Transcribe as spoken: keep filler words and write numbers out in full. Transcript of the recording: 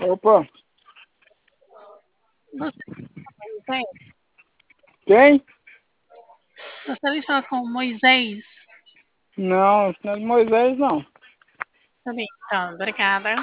Opa, Você, Moisés? quem? Gostaria de falar com o Moisés. Não, não é Moisés, não. Tá bem, então, obrigada.